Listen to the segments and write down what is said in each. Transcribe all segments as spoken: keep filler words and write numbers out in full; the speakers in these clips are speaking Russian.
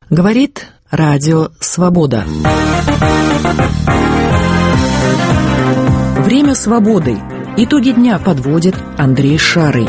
Говорит Радио Свобода. Время свободы. Итоги дня подводит Андрей Шарый.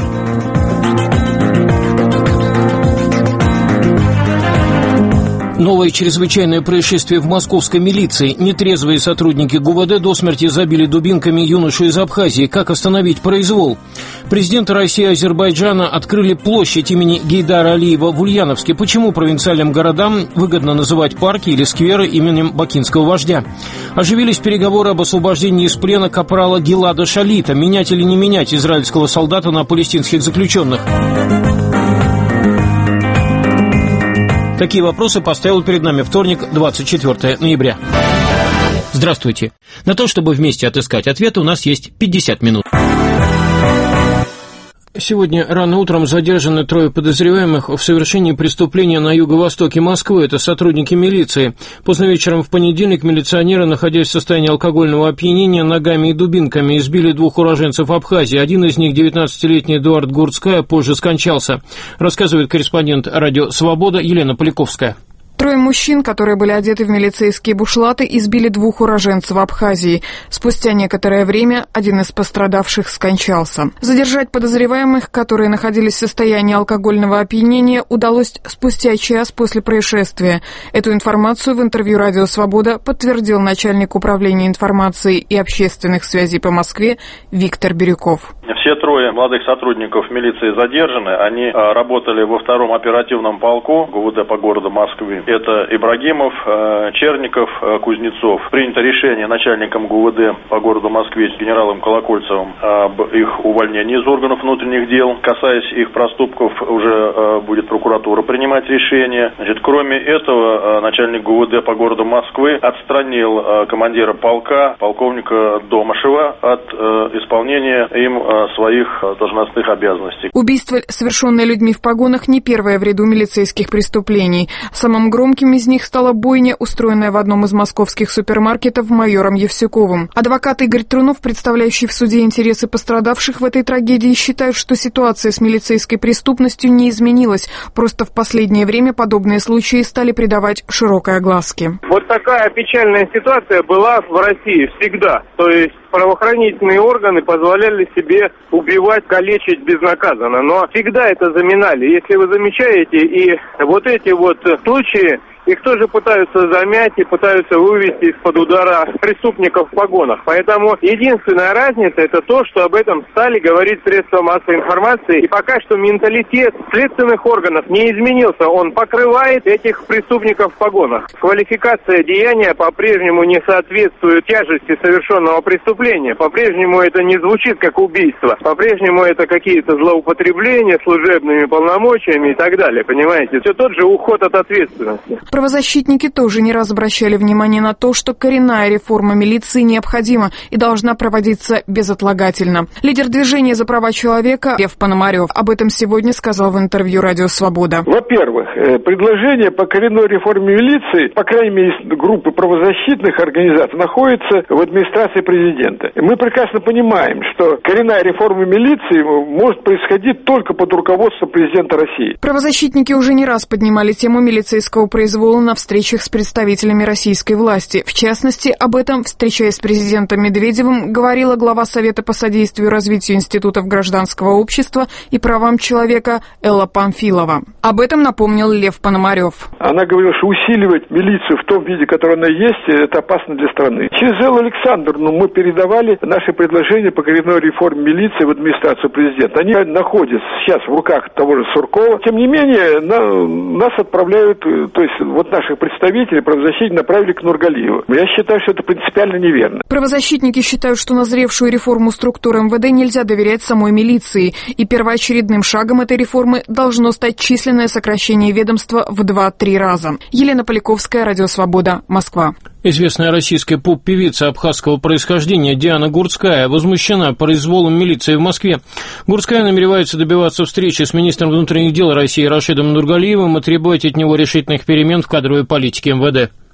Новое чрезвычайное происшествие в московской милиции. Нетрезвые сотрудники ГУВД до смерти забили дубинками юношу из Абхазии. Как остановить произвол? Президенты России и Азербайджана открыли площадь имени Гейдара Алиева в Ульяновске. Почему провинциальным городам выгодно называть парки или скверы именем бакинского вождя? Оживились переговоры об освобождении из плена капрала Гилада Шалита. Менять или не менять израильского солдата на палестинских заключенных? Такие вопросы поставил перед нами вторник, двадцать четвёртого ноября. Здравствуйте. На то, чтобы вместе отыскать ответы, у нас есть пятьдесят минут. Сегодня рано утром задержаны трое подозреваемых в совершении преступления на юго-востоке Москвы. Это сотрудники милиции. Поздно вечером в понедельник милиционеры, находясь в состоянии алкогольного опьянения, ногами и дубинками избили двух уроженцев Абхазии. Один из них, девятнадцатилетний Эдуард Гурцкая, позже скончался. Рассказывает корреспондент «Радио Свобода» Елена Поляковская. Трое мужчин, которые были одеты в милицейские бушлаты, избили двух уроженцев Абхазии. Спустя некоторое время один из пострадавших скончался. Задержать подозреваемых, которые находились в состоянии алкогольного опьянения, удалось спустя час после происшествия. Эту информацию в интервью «Радио Свобода» подтвердил начальник управления информации и общественных связей по Москве Виктор Бирюков. Все трое молодых сотрудников милиции задержаны. Они а, работали во втором оперативном полку ГУВД по городу Москвы. Это Ибрагимов, а, Черников, а, Кузнецов. Принято решение начальником ГУВД по городу Москве с генералом Колокольцевым об их увольнении из органов внутренних дел. Касаясь их проступков, уже а, будет прокуратура принимать решение. Значит, кроме этого, а, начальник ГУВД по городу Москвы отстранил а, командира полка, полковника Домашева, от а, исполнения им а, своих должностных обязанностей. Убийство, совершенное людьми в погонах, не первое в ряду милицейских преступлений. Самым громким из них стала бойня, устроенная в одном из московских супермаркетов майором Евсюковым. Адвокат Игорь Трунов, представляющий в суде интересы пострадавших в этой трагедии, считает, что ситуация с милицейской преступностью не изменилась. Просто в последнее время подобные случаи стали придавать широкой огласке. Вот такая печальная ситуация была в России всегда. То есть правоохранительные органы позволяли себе убивать, калечить безнаказанно. Но всегда это заминали. Если вы замечаете, и вот эти вот случаи, их тоже пытаются замять и пытаются вывести из-под удара преступников в погонах. Поэтому единственная разница – это то, что об этом стали говорить средства массовой информации. И пока что менталитет следственных органов не изменился. Он покрывает этих преступников в погонах. Квалификация деяния по-прежнему не соответствует тяжести совершенного преступления. По-прежнему это не звучит как убийство. По-прежнему это какие-то злоупотребления служебными полномочиями и так далее. Понимаете? Все тот же уход от ответственности. Правозащитники тоже не раз обращали внимание на то, что коренная реформа милиции необходима и должна проводиться безотлагательно. Лидер движения за права человека Лев Пономарев об этом сегодня сказал в интервью «Радио Свобода». Во-первых, предложение по коренной реформе милиции, по крайней мере, из группы правозащитных организаций, находится в администрации президента. Мы прекрасно понимаем, что коренная реформа милиции может происходить только под руководством президента России. Правозащитники уже не раз поднимали тему милицейского произвола на встречах с представителями российской власти. В частности, об этом, встречаясь с президентом Медведевым, говорила глава Совета по содействию развитию институтов гражданского общества и правам человека Элла Памфилова. Об этом напомнил Лев Пономарев. Она говорила, что усиливать милицию в том виде, который она есть, это опасно для страны. Через Эллу Александровну мы передавали наши предложения по коренной реформе милиции в администрацию президента. Они находятся сейчас в руках того же Суркова. Тем не менее, на, нас отправляют, то есть вот наших представителей правозащитников направили к Нургалиеву. Я считаю, что это принципиально неверно. Правозащитники считают, что назревшую реформу структуры эм вэ дэ нельзя доверять самой милиции, и первоочередным шагом этой реформы должно стать численное сокращение ведомства в два-три раза. Елена Поляковская, Радио Свобода, Москва. Известная российская поп-певица абхазского происхождения Диана Гурцкая возмущена произволом милиции в Москве. Гурцкая намеревается добиваться встречи с министром внутренних дел России Рашидом Нургалиевым и требовать от него решительных перемен в кадровой политике эм вэ дэ.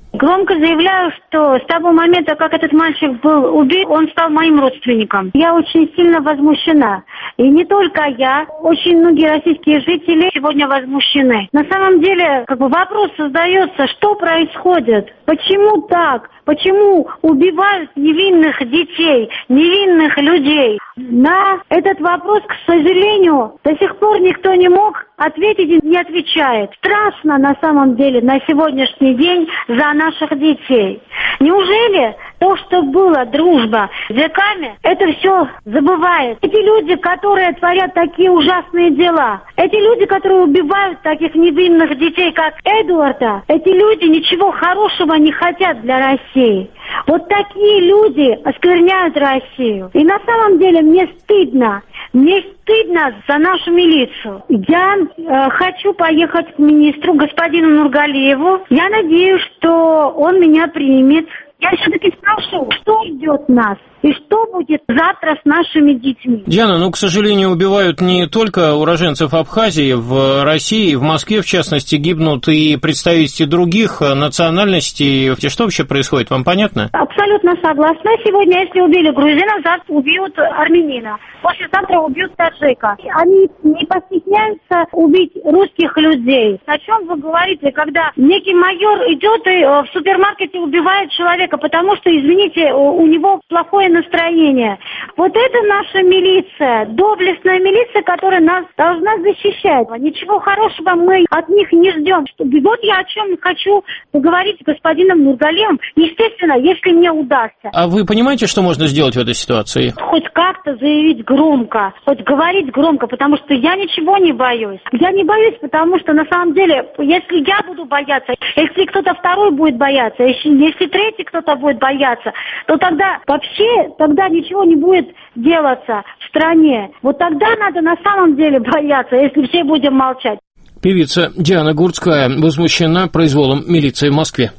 Громко заявляю, что с того момента, как этот мальчик был убит, он стал моим родственником. Я очень сильно возмущена. И не только я, очень многие российские жители сегодня возмущены. На самом деле, как бы вопрос создается, что происходит? Почему так? Почему убивают невинных детей, невинных людей? На этот вопрос, к сожалению, до сих пор никто не мог ответить и не отвечает. Страшно на самом деле на сегодняшний день за наших детей. Неужели то, что было дружба веками, это все забывает? Эти люди, которые творят такие ужасные дела, эти люди, которые убивают таких невинных детей, как Эдуарда, эти люди ничего хорошего не хотят для России. Вот такие люди оскверняют Россию. И на самом деле мне стыдно. Мне стыдно за нашу милицию. Я э, хочу поехать к министру, господину Нургалиеву. Я надеюсь, что он меня примет. Я все-таки спрошу, что ждет нас? И что будет завтра с нашими детьми? Диана, ну, к сожалению, убивают не только уроженцев Абхазии. В России, в Москве, в частности, гибнут и представители других национальностей. Что вообще происходит, вам понятно? Абсолютно согласна. Сегодня, если убили грузина, завтра убьют армянина. Послезавтра убьют таджика. Они не постесняются убить русских людей. О чем вы говорите, когда некий майор идет и в супермаркете убивает человека, потому что, извините, у него плохое настроение. Вот это наша милиция, доблестная милиция, которая нас должна защищать. Ничего хорошего мы от них не ждем. Вот я о чем хочу поговорить с господином Нургалиевым, естественно, если мне удастся. А вы понимаете, что можно сделать в этой ситуации? Хоть как-то заявить громко, хоть говорить громко, потому что я ничего не боюсь. Я не боюсь, потому что на самом деле, если я буду бояться, если кто-то второй будет бояться, если, если третий кто-то будет бояться, то тогда вообще тогда ничего не будет делаться в стране. Вот тогда надо на самом деле бояться, если все будем молчать. Певица Диана Гурцкая возмущена произволом милиции в Москве.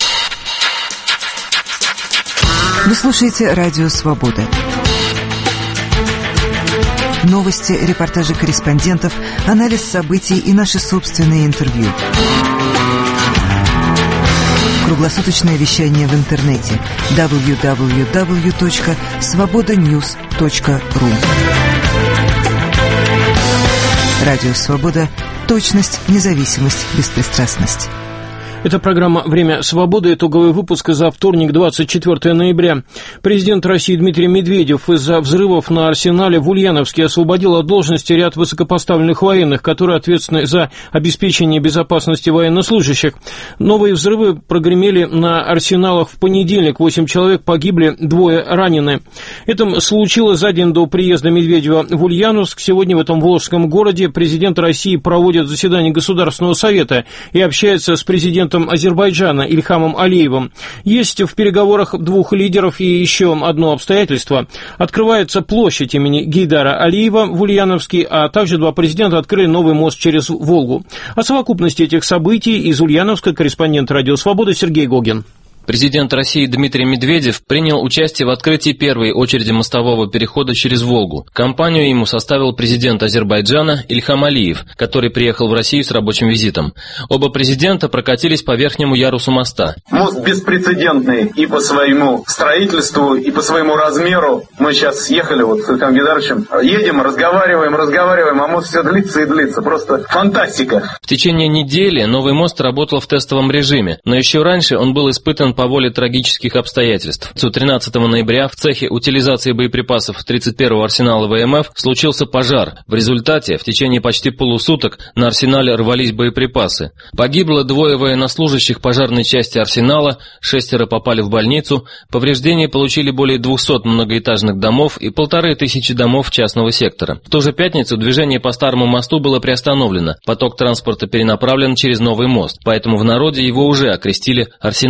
Вы слушаете «Радио Свобода». Новости, репортажи корреспондентов, анализ событий и наши собственные интервью. Круглосуточное вещание в интернете дабл ю дабл ю дабл ю точка свобода ньюс точка ру. Радио «Свобода». Точность, независимость, беспристрастность. Это программа «Время свободы», итоговый выпуск за вторник, двадцать четвёртого ноября. Президент России Дмитрий Медведев из-за взрывов на арсенале в Ульяновске освободил от должности ряд высокопоставленных военных, которые ответственны за обеспечение безопасности военнослужащих. Новые взрывы прогремели на арсеналах в понедельник. Восемь человек погибли, двое ранены. Это случилось за день до приезда Медведева в Ульяновск. Сегодня в этом волжском городе президент России проводит заседание Государственного совета и общается с президентом Азербайджана Ильхамом Алиевым. Есть в переговорах двух лидеров и еще одно обстоятельство. Открывается площадь имени Гейдара Алиева в Ульяновске, а также два президента открыли новый мост через Волгу. О совокупности этих событий из Ульяновска корреспондент «Радио Свобода» Сергей Гогин. Президент России Дмитрий Медведев принял участие в открытии первой очереди мостового перехода через Волгу. Компанию ему составил президент Азербайджана Ильхам Алиев, который приехал в Россию с рабочим визитом. Оба президента прокатились по верхнему ярусу моста. Мост беспрецедентный и по своему строительству, и по своему размеру. Мы сейчас ехали вот с Ильхамом Гейдаровичем, едем, разговариваем, разговариваем, а мост все длится и длится. Просто фантастика. В течение недели новый мост работал в тестовом режиме, но еще раньше он был испытан по воле трагических обстоятельств. тринадцатого ноября в цехе утилизации боеприпасов тридцать первого арсенала ВМФ случился пожар. В результате в течение почти полусуток на арсенале рвались боеприпасы. Погибло двое военнослужащих пожарной части арсенала, шестеро попали в больницу, повреждения получили более двухсот многоэтажных домов и полторы тысячи домов частного сектора. В ту же пятницу движение по старому мосту было приостановлено, поток транспорта перенаправлен через новый мост, поэтому в народе его уже окрестили арсенальным.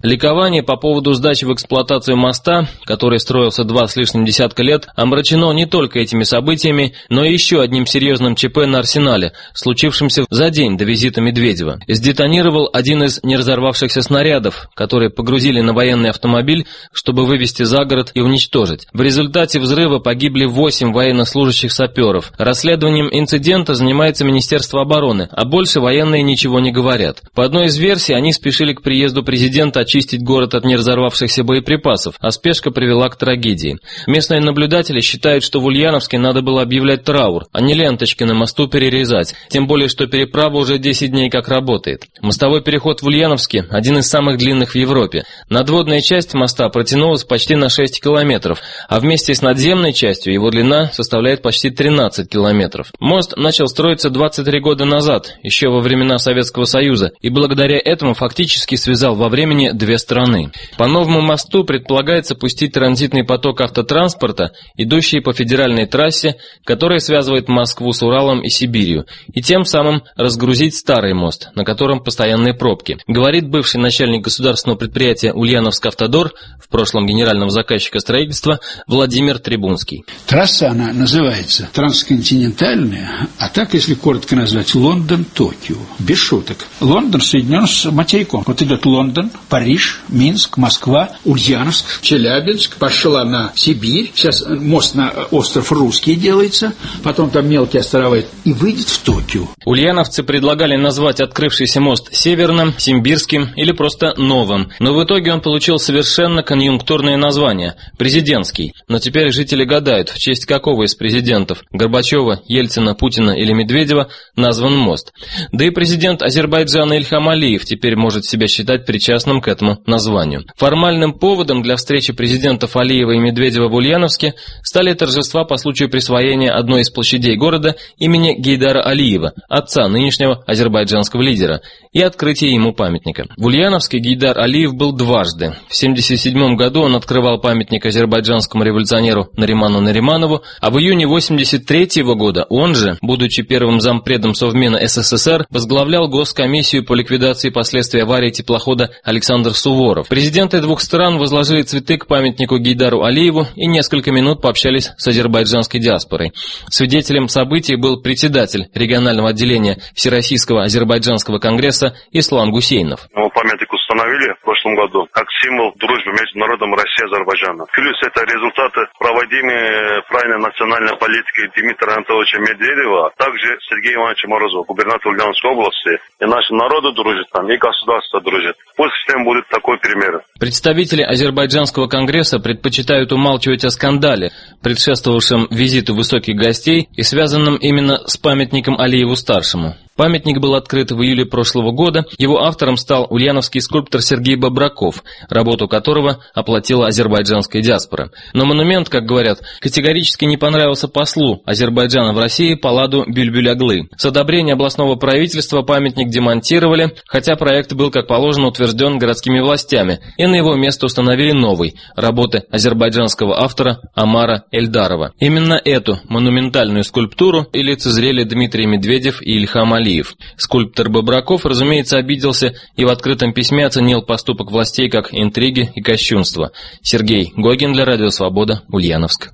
Ликование по поводу сдачи в эксплуатацию моста, который строился два с лишним десятка лет, омрачено не только этими событиями, но и еще одним серьезным ЧП на Арсенале, случившимся за день до визита Медведева. Сдетонировал один из неразорвавшихся снарядов, которые погрузили на военный автомобиль, чтобы вывести за город и уничтожить. В результате взрыва погибли восемь военнослужащих саперов. Расследованием инцидента занимается Министерство обороны, а больше военные ничего не говорят. По одной из версий, они спешили к приезду президента очистить город от неразорвавшихся боеприпасов, а спешка привела к трагедии. Местные наблюдатели считают, что в Ульяновске надо было объявлять траур, а не ленточки на мосту перерезать, тем более, что переправа уже десять дней как работает. Мостовой переход в Ульяновске – один из самых длинных в Европе. Надводная часть моста протянулась почти на шесть километров, а вместе с надземной частью его длина составляет почти тринадцать километров. Мост начал строиться двадцать три года назад, еще во времена Советского Союза, и благодаря этому фактически связал во времени две страны. По новому мосту предполагается пустить транзитный поток автотранспорта, идущий по федеральной трассе, которая связывает Москву с Уралом и Сибирью, и тем самым разгрузить старый мост, на котором постоянные пробки, говорит бывший начальник государственного предприятия «Ульяновск-Автодор», в прошлом генерального заказчика строительства, Владимир Трибунский. Трасса, она называется трансконтинентальная, а так, если коротко назвать, Лондон-Токио. Без шуток. Лондон соединен с материком. Вот идет Лондон, Париж, Минск, Москва, Ульяновск, Челябинск, пошла на Сибирь. Сейчас мост на остров Русский делается, потом там мелкие острова, и выйдет в Токио. Ульяновцы предлагали назвать открывшийся мост Северным, Симбирским или просто Новым, но в итоге он получил совершенно конъюнктурное название – Президентский. Но теперь жители гадают, в честь какого из президентов – Горбачева, Ельцина, Путина или Медведева – назван мост. Да и президент Азербайджана Ильхам Алиев теперь может себя считать причастным к этому названию. Формальным поводом для встречи президентов Алиева и Медведева в Ульяновске стали торжества по случаю присвоения одной из площадей города имени Гейдара Алиева, отца нынешнего азербайджанского лидера, и открытие ему памятника. В Ульяновске Гейдар Алиев был дважды. В семьдесят седьмом году он открывал памятник азербайджанскому революционеру Нариману Нариманову, а в июне восемьдесят третьего года он же, будучи первым зампредом Совмина СССР, возглавлял Госкомиссию по ликвидации последствий аварии теплохода Александр Суворов. Президенты двух стран возложили цветы к памятнику Гейдару Алиеву и несколько минут пообщались с азербайджанской диаспорой. Свидетелем событий был председатель регионального отделения Всероссийского азербайджанского конгресса Ислам Гусейнов. Памятник установили в прошлом году как символ дружбы между народом России и Азербайджана. Плюс это результаты проводимой правильной национальной политики Дмитрия Анатольевича Медведева, а также Сергея Ивановича Морозова, губернатора Ульяновской области. И наши народы дружат там, и государство дружит. Пусть всем будет такой пример. Представители азербайджанского конгресса предпочитают умалчивать о скандале, предшествовавшем визиту высоких гостей и связанном именно с памятником Алиеву-старшему. Памятник был открыт в июле прошлого года. Его автором стал ульяновский скульптор Сергей Бобраков, работу которого оплатила азербайджанская диаспора. Но монумент, как говорят, категорически не понравился послу Азербайджана в России Паладу Бюльбюляглы. С одобрения областного правительства памятник демонтировали, хотя проект был, как положено, утвержден городскими властями, и на его место установили новый – работы азербайджанского автора Амара Эльдарова. Именно эту монументальную скульптуру и лицезрели Дмитрий Медведев и Ильхам Алиев. Скульптор Бобраков, разумеется, обиделся и в открытом письме оценил поступок властей как интриги и кощунство. Сергей Гогин для Радио Свобода, Ульяновск.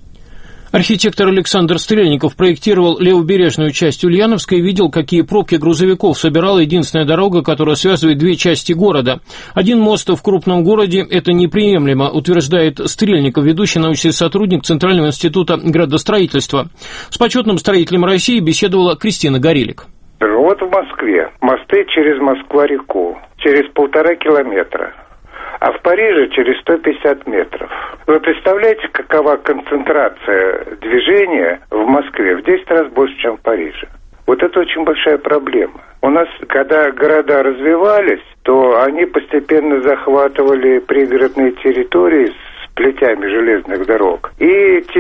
Архитектор Александр Стрельников проектировал левобережную часть Ульяновска и видел, какие пробки грузовиков собирала единственная дорога, которая связывает две части города. Один мост в крупном городе – это неприемлемо, утверждает Стрельников, ведущий научный сотрудник Центрального института градостроительства. С почетным строителем России беседовала Кристина Горелик. Вот в Москве мосты через Москва-реку, через полтора километра. А в Париже через сто пятьдесят метров. Вы представляете, какова концентрация движения в Москве? В десять раз больше, чем в Париже. Вот это очень большая проблема. У нас, когда города развивались, то они постепенно захватывали пригородные территории с плетями железных дорог. И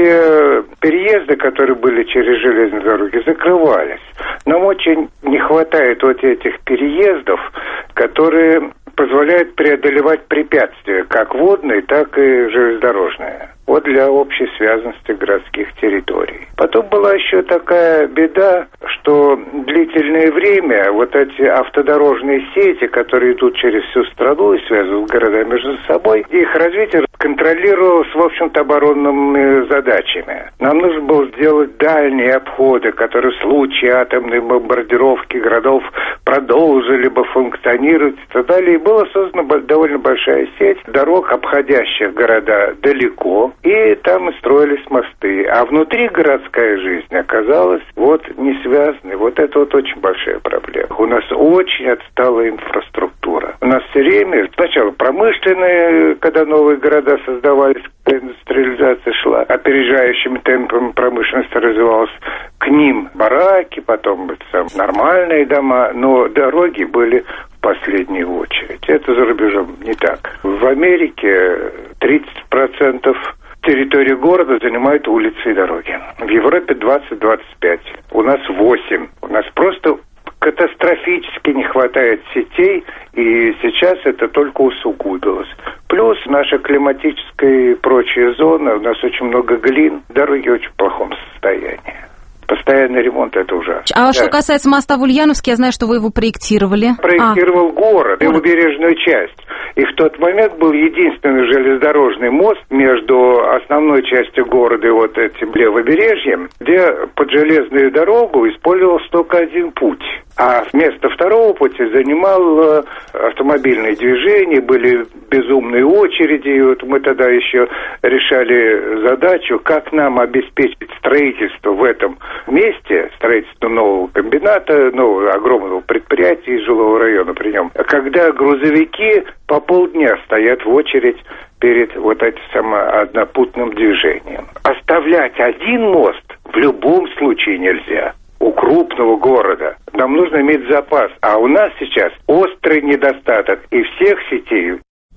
те переезды, которые были через железные дороги, закрывались. Нам очень не хватает вот этих переездов, которые позволяет преодолевать препятствия, как водные, так и железнодорожные. Вот для общей связанности городских территорий. Потом была еще такая беда, что длительное время вот эти автодорожные сети, которые идут через всю страну и связывают города между собой, их развитие контролировалось, в общем-то, оборонными задачами. Нам нужно было сделать дальние обходы, которые в случае атомной бомбардировки городов продолжили бы функционировать и так далее. И была создана довольно большая сеть дорог, обходящих города далеко, и там и строились мосты. А внутри городская жизнь оказалась вот не связанной. Вот это вот очень большая проблема. У нас очень отсталая инфраструктура. У нас все время, сначала промышленные, когда новые города создавались, индустриализация шла, опережающими темпами промышленность развивалась, к ним бараки, потом там, нормальные дома, но дороги были в последнюю очередь. Это за рубежом не так. В Америке тридцать процентов территории города занимают улицы и дороги. В Европе двадцать-двадцать пять. У нас восемь. У нас просто катастрофически не хватает сетей, и сейчас это только усугубилось. Плюс наша климатическая и прочие зоны, у нас очень много глин, дороги в очень плохом состоянии. Постоянный ремонт – это ужасно. А да. Что касается моста в Ульяновске, я знаю, что вы его проектировали. Проектировал а. город и убережную часть. И в тот момент был единственный железнодорожный мост между основной частью города и вот этим левобережьем, где под железную дорогу использовался только один путь. А вместо второго пути занимал автомобильное движение, были безумные очереди. И вот мы тогда еще решали задачу, как нам обеспечить строительство в этом месте, строительство нового комбината, нового огромного предприятия из жилого района при нем, когда грузовики по полдня стоят в очередь перед вот этим самооднопутным движением. Оставлять один мост в любом случае нельзя. У крупного города нам нужно иметь запас, а у нас сейчас острый недостаток и всех сетей.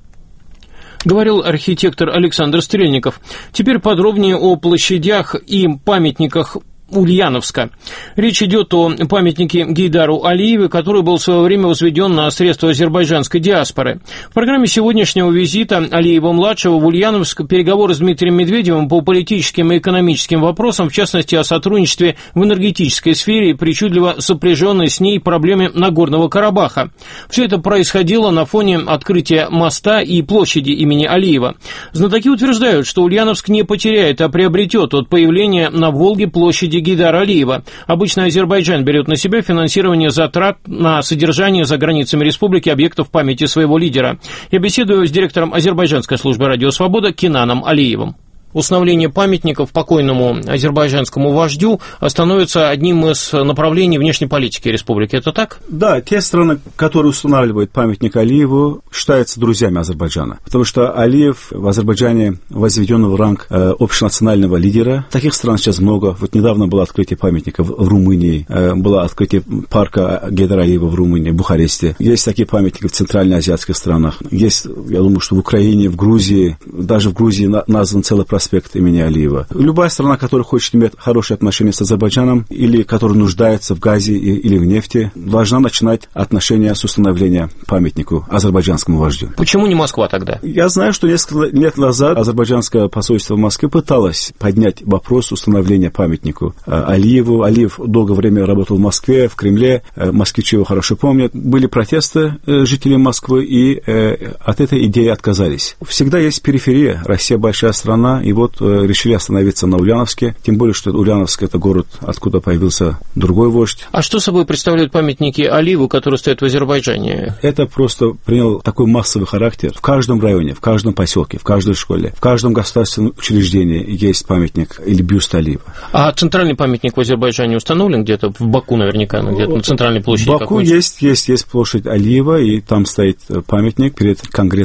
Говорил архитектор Александр Стрельников. Теперь подробнее о площадях и памятниках Ульяновска. Речь идет о памятнике Гейдару Алиеву, который был в свое время возведен на средства азербайджанской диаспоры. В программе сегодняшнего визита Алиева-младшего в Ульяновск переговоры с Дмитрием Медведевым по политическим и экономическим вопросам, в частности о сотрудничестве в энергетической сфере и причудливо сопряженной с ней проблеме Нагорного Карабаха. Все это происходило на фоне открытия моста и площади имени Алиева. Знатоки утверждают, что Ульяновск не потеряет, а приобретет от появления на Волге площади Гейдара Алиева. Обычно Азербайджан берет на себя финансирование затрат на содержание за границами республики объектов памяти своего лидера. Я беседую с директором азербайджанской службы «Радио Свобода» Кенаном Алиевым. Установление памятников покойному азербайджанскому вождю становится одним из направлений внешней политики республики. Это так? Да, те страны, которые устанавливают памятник Алиеву, считаются друзьями Азербайджана. Потому что Алиев в Азербайджане возведен в ранг э, общенационального лидера. Таких стран сейчас много. Вот недавно было открытие памятника в, в Румынии, э, было открытие парка Гейдара Алиева в Румынии, в Бухаресте. Есть такие памятники в центральноазиатских странах. Есть, я думаю, что в Украине, в Грузии, даже в Грузии на, назван целый проспект аспект имени Алиева. Любая страна, которая хочет иметь хорошие отношения с Азербайджаном или которая нуждается в газе или в нефти, должна начинать отношения с установления памятнику азербайджанскому вождю. Почему не Москва тогда? Я знаю, что несколько лет назад азербайджанское посольство в Москве пыталось поднять вопрос установления памятнику Алиеву. Алиев долгое время работал в Москве, в Кремле. Москвичи его хорошо помнят. Были протесты жителей Москвы, и от этой идеи отказались. Всегда есть периферия. Россия большая страна, и вот э, решили остановиться на Ульяновске, тем более, что Ульяновск – это город, откуда появился другой вождь. А что собой представляют памятники Алиеву, которые стоят в Азербайджане? Это просто приняло такой массовый характер. В каждом районе, в каждом поселке, в каждой школе, в каждом государственном учреждении есть памятник или бюст Алиева. А центральный памятник в Азербайджане установлен где-то? В Баку наверняка, ну, где-то на центральной площади. В Баку есть, есть, есть площадь Алиева, и там стоит памятник перед Конгрессом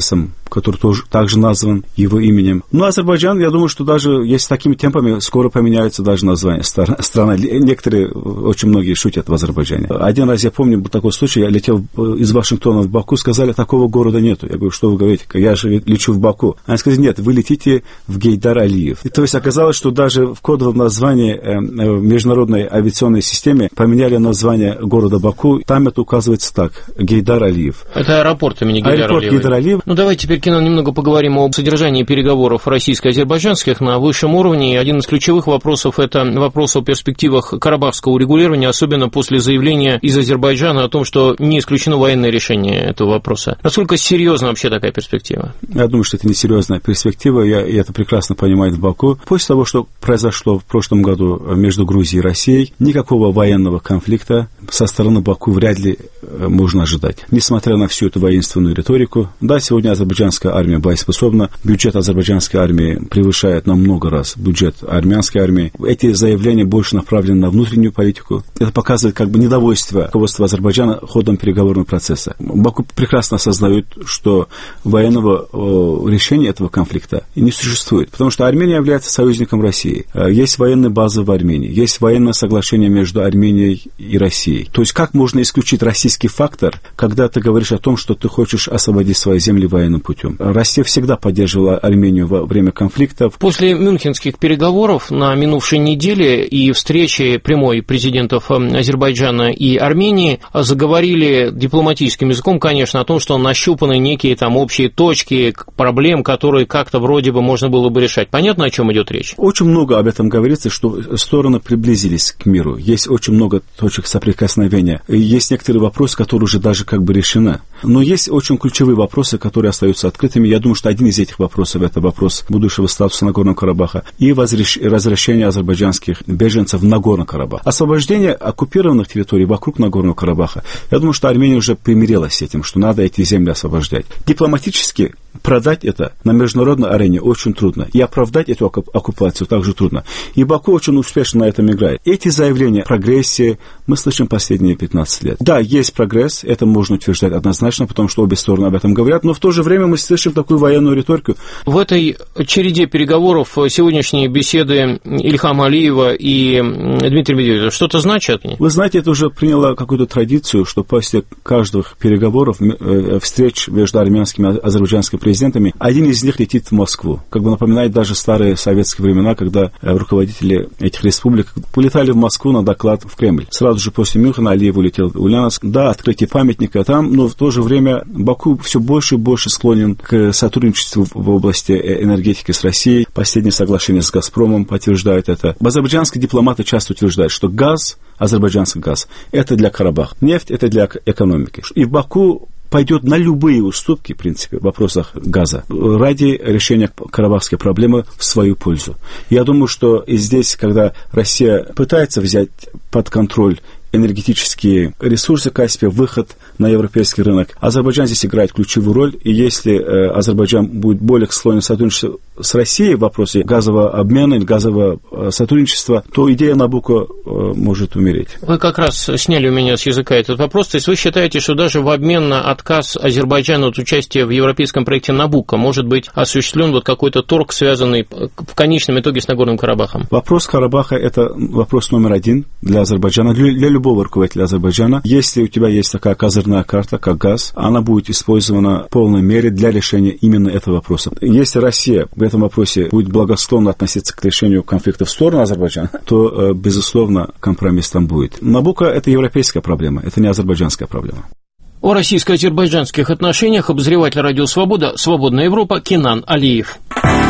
который тоже также назван его именем. Ну, Азербайджан, я думаю, что даже если такими темпами скоро поменяется даже название страны. Некоторые, очень многие шутят в Азербайджане. Один раз, я помню, был такой случай, я летел из Вашингтона в Баку, сказали, такого города нету. Я говорю, что вы говорите, я же лечу в Баку. Они сказали, нет, вы летите в Гейдар-Алиев. И, то есть оказалось, что даже в кодовом названии э, международной авиационной системе поменяли название города Баку. Там это указывается так, Гейдар-Алиев. Это аэропорт имени Гейдар-Алиева. Аэропорт Гейдар-Алиев. Ну, давайте теперь, Кенан, немного поговорим об содержании переговоров российско-азербайджанских на высшем уровне. И один из ключевых вопросов – это вопрос о перспективах карабахского урегулирования, особенно после заявления из Азербайджана о том, что не исключено военное решение этого вопроса. Насколько серьезна вообще такая перспектива? Я думаю, что это не серьезная перспектива, я, я это прекрасно понимаю в Баку. После того, что произошло в прошлом году между Грузией и Россией, никакого военного конфликта со стороны Баку вряд ли можно ожидать. Несмотря на всю эту воинственную риторику, да, сегодня азербайджанская армия боеспособна, бюджет азербайджанской армии превышает на много раз бюджет армянской армии. Эти заявления больше направлены на внутреннюю политику. Это показывает как бы недовольство руководства Азербайджана ходом переговорного процесса. Баку прекрасно осознают, что военного о, решения этого конфликта не существует, потому что Армения является союзником России. Есть военные базы в Армении, есть военное соглашение между Арменией и Россией. То есть как можно исключить российский фактор, когда ты говоришь о том, что ты хочешь освободить свои земли военным путем? Россия всегда поддерживала Армению во время конфликтов. После мюнхенских переговоров на минувшей неделе и встречи прямой президентов Азербайджана и Армении заговорили дипломатическим языком, конечно, о том, что нащупаны некие там общие точки проблем, которые как-то вроде бы можно было бы решать. Понятно, о чем идет речь? Очень много об этом говорится, что стороны приблизились к миру. Есть очень много точек соприкосновения. Есть некоторые вопросы, которые уже даже как бы решены. Но есть очень ключевые вопросы, которые остаются открытыми. Я думаю, что один из этих вопросов – это вопрос будущего статуса Нагорного Карабаха и возвращение азербайджанских беженцев в Нагорный Карабах. Освобождение оккупированных территорий вокруг Нагорного Карабаха. Я думаю, что Армения уже примирилась с этим, что надо эти земли освобождать. Дипломатически продать это на международной арене очень трудно. И оправдать эту оккупацию также трудно. И Баку очень успешно на этом играет. Эти заявления о прогрессе мы слышим последние пятнадцать лет. Да, есть прогресс, это можно утверждать однозначно, потому что обе стороны об этом говорят, но в то же время мы слышим такую военную риторику. В этой череде переговоров сегодняшние беседы Ильхама Алиева и Дмитрия Медведева что-то значат? Вы знаете, это уже приняло какую-то традицию, что после каждых переговоров, встреч между армянскими и азербайджанскими президентами, один из них летит в Москву. Как бы напоминает даже старые советские времена, когда руководители этих республик полетали в Москву на доклад в Кремль. Сразу же после Мюнхена Алиев улетел в Ульяновск. Да, открытие памятника там, но в то же время Баку все больше и больше склонен к сотрудничеству в области энергетики с Россией. Последнее соглашение с «Газпромом» подтверждает это. Азербайджанские дипломаты часто утверждают, что газ, азербайджанский газ, это для Карабаха. Нефть – это для экономики. И в Баку пойдет на любые уступки, в принципе, в вопросах газа ради решения карабахской проблемы в свою пользу. Я думаю, что и здесь, когда Россия пытается взять под контроль энергетические ресурсы Каспия, выход на европейский рынок, Азербайджан здесь играет ключевую роль, и если э, Азербайджан будет более склонен сотрудничать с Россией в вопросе газового обмена или газового э, сотрудничества, то идея Набуко э, может умереть. Вы как раз сняли у меня с языка этот вопрос, то есть вы считаете, что даже в обмен на отказ Азербайджана от участия в европейском проекте Набуко может быть осуществлен вот какой-то торг, связанный в конечном итоге с Нагорным Карабахом? Вопрос Карабаха – это вопрос номер один для Азербайджана, для, для любого руководителя Азербайджана. Если у тебя есть такая козырная карта, как газ, она будет использована в полной мере для решения именно этого вопроса. Если Россия в этом вопросе будет благосклонно относиться к решению конфликта в сторону Азербайджана, то, безусловно, компромисс там будет. Набуко – это европейская проблема, это не азербайджанская проблема. О российско-азербайджанских отношениях обозреватель «Радио Свобода», «Свободная Европа» Кенан Алиев.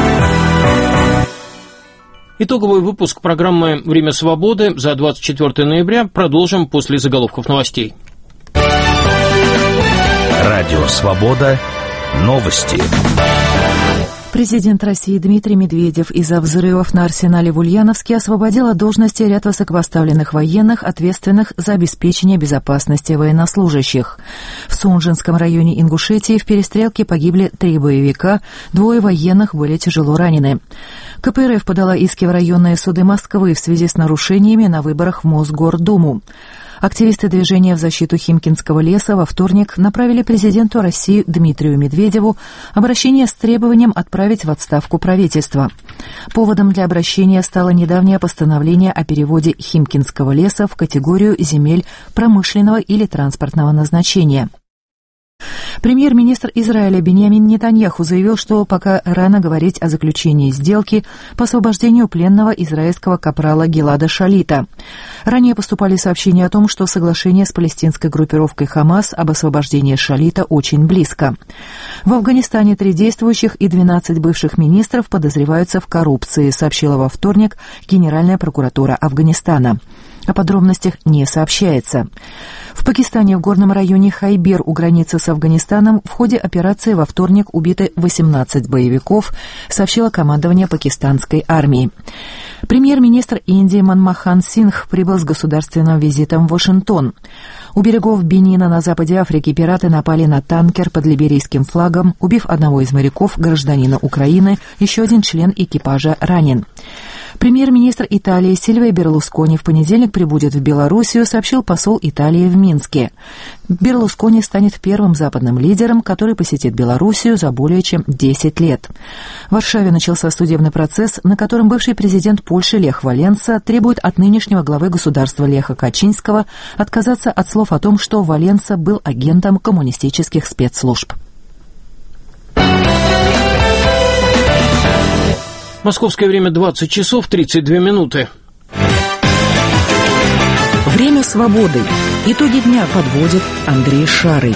Итоговый выпуск программы «Время свободы» за двадцать четвёртое ноября продолжим после заголовков новостей. Радио «Свобода». Новости. Президент России Дмитрий Медведев из-за взрывов на арсенале в Ульяновске освободил от должности ряд высокопоставленных военных, ответственных за обеспечение безопасности военнослужащих. В Сунжинском районе Ингушетии в перестрелке погибли три боевика, двое военных были тяжело ранены. ка пэ эр эф подала иски в районные суды Москвы в связи с нарушениями на выборах в Мосгордуму. Активисты движения в защиту Химкинского леса во вторник направили президенту России Дмитрию Медведеву обращение с требованием отправить в отставку правительства. Поводом для обращения стало недавнее постановление о переводе Химкинского леса в категорию земель промышленного или транспортного назначения. Премьер-министр Израиля Биньямин Нетаньяху заявил, что пока рано говорить о заключении сделки по освобождению пленного израильского капрала Гилада Шалита. Ранее поступали сообщения о том, что соглашение с палестинской группировкой «Хамас» об освобождении Шалита очень близко. В Афганистане три действующих и двенадцать бывших министров подозреваются в коррупции, сообщила во вторник Генеральная прокуратура Афганистана. О подробностях не сообщается. В Пакистане в горном районе Хайбер у границы с Афганистаном в ходе операции во вторник убиты восемнадцать боевиков, сообщило командование пакистанской армии. Премьер-министр Индии Манмохан Сингх прибыл с государственным визитом в Вашингтон. У берегов Бенина на западе Африки пираты напали на танкер под либерийским флагом, убив одного из моряков, гражданина Украины, еще один член экипажа ранен. Премьер-министр Италии Сильвио Берлускони в понедельник прибудет в Белоруссию, сообщил посол Италии в Минске. Берлускони станет первым западным лидером, который посетит Белоруссию за более чем десять лет. В Варшаве начался судебный процесс, на котором бывший президент Польши Лех Валенса требует от нынешнего главы государства Леха Качинского отказаться от слов о том, что Валенса был агентом коммунистических спецслужб. Московское время двадцать часов тридцать две минуты. Время свободы. Итоги дня подводит Андрей Шарый.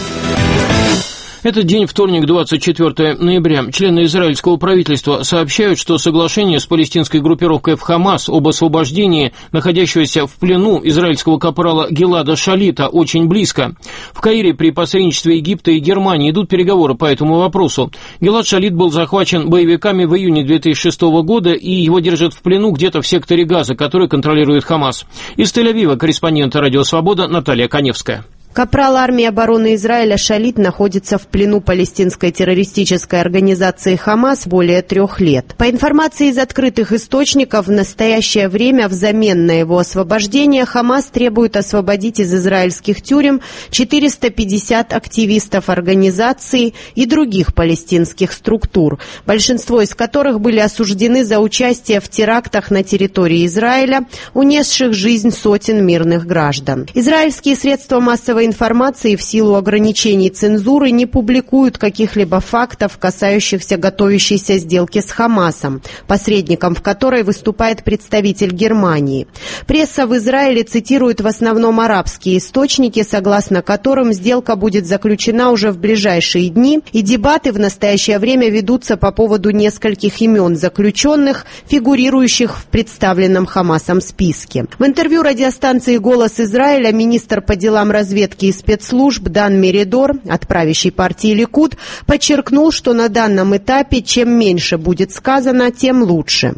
Этот день, вторник, двадцать четвёртого ноября. Члены израильского правительства сообщают, что соглашение с палестинской группировкой в Хамас об освобождении находящегося в плену израильского капрала Гилада Шалита очень близко. В Каире при посредничестве Египта и Германии идут переговоры по этому вопросу. Гилад Шалит был захвачен боевиками в июне две тысячи шестого года, и его держат в плену где-то в секторе Газа, который контролирует Хамас. Из Тель-Авива корреспондент «Радио Свобода» Наталья Коневская. Капрал армии обороны Израиля Шалит находится в плену палестинской террористической организации «Хамас» более трех лет. По информации из открытых источников, в настоящее время взамен на его освобождение «Хамас» требует освободить из израильских тюрем четыреста пятьдесят активистов организации и других палестинских структур, большинство из которых были осуждены за участие в терактах на территории Израиля, унесших жизнь сотен мирных граждан. Израильские средства массовой информации в силу ограничений цензуры не публикуют каких-либо фактов, касающихся готовящейся сделки с Хамасом, посредником в которой выступает представитель Германии. Пресса в Израиле цитирует в основном арабские источники, согласно которым сделка будет заключена уже в ближайшие дни, и дебаты в настоящее время ведутся по поводу нескольких имен заключенных, фигурирующих в представленном Хамасом списке. В интервью радиостанции «Голос Израиля» министр по делам разведки и спецслужб Дан Меридор, от правящей партии Ликуд, подчеркнул, что на данном этапе чем меньше будет сказано, тем лучше.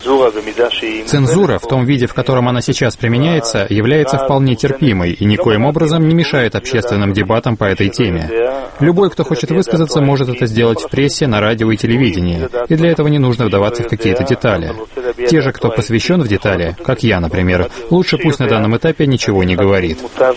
Цензура в том виде, в котором она сейчас применяется, является вполне терпимой и никоим образом не мешает общественным дебатам по этой теме. Любой, кто хочет высказаться, может это сделать в прессе, на радио и телевидении, и для этого не нужно вдаваться в какие-то детали. Те же, кто посвящен в детали, как я, например, лучше пусть на данном этапе ничего не говорит.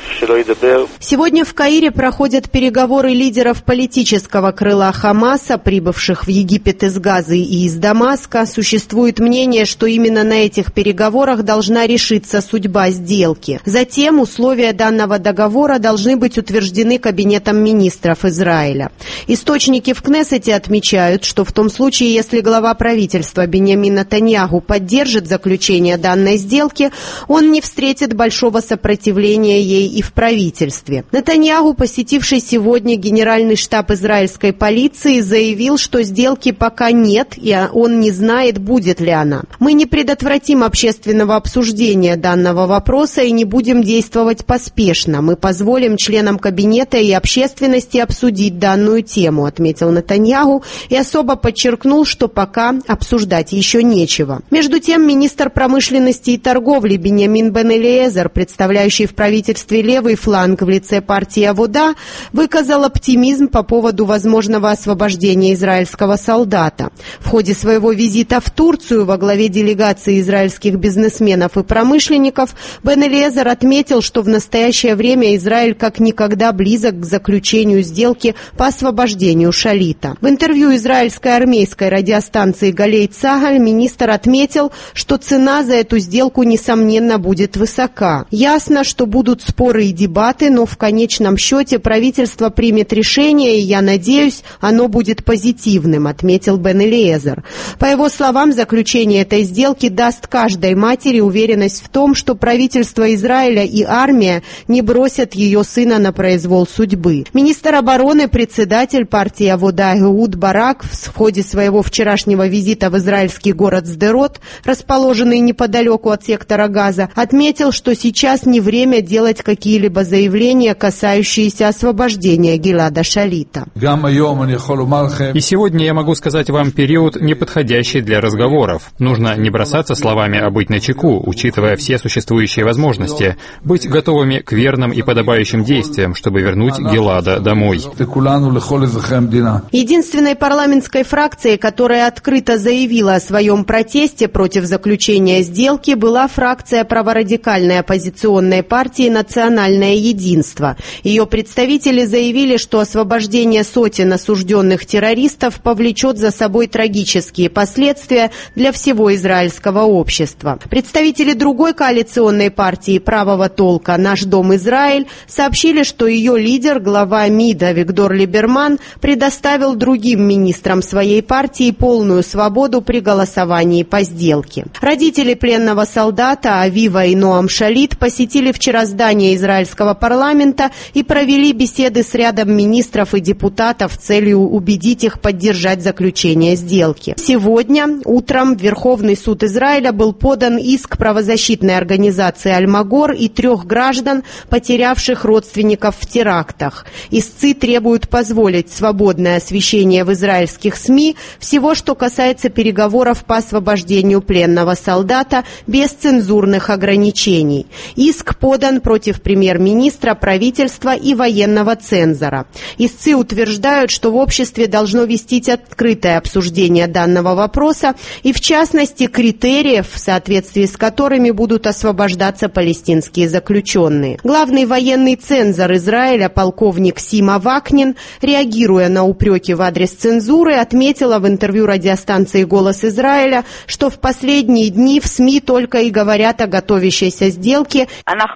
Сегодня в Каире проходят переговоры лидеров политического крыла Хамаса, прибывших в Египет из Газы и из Дамаска. Существует мнение, что именно на этих переговорах должна решиться судьба сделки. Затем условия данного договора должны быть утверждены Кабинетом министров Израиля. Источники в Кнессете отмечают, что в том случае, если глава правительства Биньямин Нетаньяху поддержит заключение данной сделки, он не встретит большого сопротивления ей и в правительстве. Нетаньяху, посетивший сегодня Генеральный штаб израильской полиции, заявил, что сделки пока нет, и он не знает, будет ли она. «Мы не предотвратим общественного обсуждения данного вопроса и не будем действовать поспешно. Мы позволим членам кабинета и общественности обсудить данную тему», отметил Нетаньяху и особо подчеркнул, что пока обсуждать еще нечего. Между тем, министр промышленности и торговли Биньямин бен Элиэзер, представляющий в правительстве левый фланг в лице партии «Авода» выказал оптимизм по поводу возможного освобождения израильского солдата. В ходе своего визита в Турцию во главе делегации израильских бизнесменов и промышленников Бен Элиэзер отметил, что в настоящее время Израиль как никогда близок к заключению сделки по освобождению Шалита. В интервью израильской армейской радиостанции «Галей Цагаль» министр отметил, что цена за эту сделку, несомненно, будет высока. Ясно, что будут споры и дебаты, но в конечном счете правительство примет решение, и, я надеюсь, оно будет позитивным, отметил Бен Элиэзер. По его словам, заключение этой сделки даст каждой матери уверенность в том, что правительство Израиля и армия не бросят ее сына на произвол судьбы. Министр обороны, председатель партии «Авода» Эхуд Барак в ходе своего вчерашнего визита в израильский город Сдерот, расположенный неподалеку от сектора Газа, отметил, что сейчас не время делать какие-либо заявления, касающиеся освобождения Гилада Шалита. И сегодня я могу сказать вам период, неподходящий для разговоров. Нужно не бросаться словами, а быть начеку, учитывая все существующие возможности, быть готовыми к верным и подобающим действиям, чтобы вернуть Гилада домой. Единственной парламентской фракцией, которая открыто заявила о своем протесте против заключения сделки, была фракция праворадикальной оппозиционной партии «Национальное единство». Ее представители заявили, что освобождение сотен осужденных террористов повлечет за собой трагические последствия для всего израильского общества. Представители другой коалиционной партии правого толка «Наш дом Израиль» сообщили, что ее лидер, глава МИДа Виктор Либерман, предоставил другим министрам своей партии полную свободу при голосовании по сделке. Родители пленного солдата Авива и Ноам Шалит посетили вчера здание израильского парламента и провели беседы с рядом министров и депутатов с целью убедить их поддержать заключение сделки. Сегодня утром в Верховный суд Израиля был подан иск правозащитной организации «Альмагор» и трех граждан, потерявших родственников в терактах. Истцы требуют позволить свободное освещение в израильских СМИ всего, что касается переговоров по освобождению пленного солдата без цензурных ограничений. Иск подан против премьер-министра, правительства и военного цензора. Истцы утверждают, что в обществе должно вестись открытое обсуждение данного вопроса и, в частности, критериев, в соответствии с которыми будут освобождаться палестинские заключенные. Главный военный цензор Израиля, полковник Сима Вакнин, реагируя на упреки в адрес цензуры, отметила в интервью радиостанции «Голос Израиля», что в последние дни в СМИ только и говорят о готовящейся сделке.